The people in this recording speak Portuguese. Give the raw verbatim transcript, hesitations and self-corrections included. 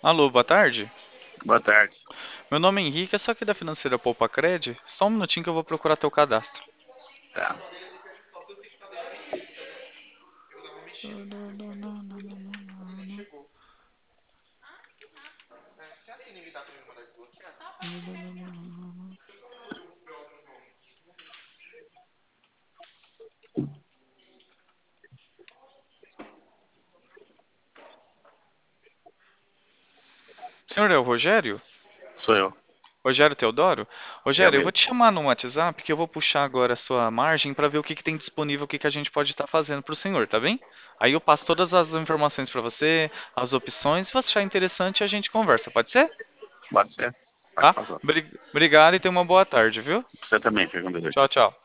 Alô, boa tarde. Boa tarde. Meu nome é Henrique, é só aqui da Financeira Poupa Cred. Só um minutinho que eu vou procurar teu cadastro. Tá. Senhor, é o Rogério? Sou eu. Rogério Teodoro? É o Rogério, eu vou mesmo. te chamar no WhatsApp que eu vou puxar agora a sua margem para ver o que, que tem disponível, o que, que a gente pode estar fazendo para o senhor, tá bem? Aí eu passo todas as informações para você, as opções. Se você achar interessante, a gente conversa, pode ser? Pode ser? Pode Tá? passar. Bri- Obrigado e tenha uma boa tarde, viu? Você também, fica com Deus. Tchau, tchau.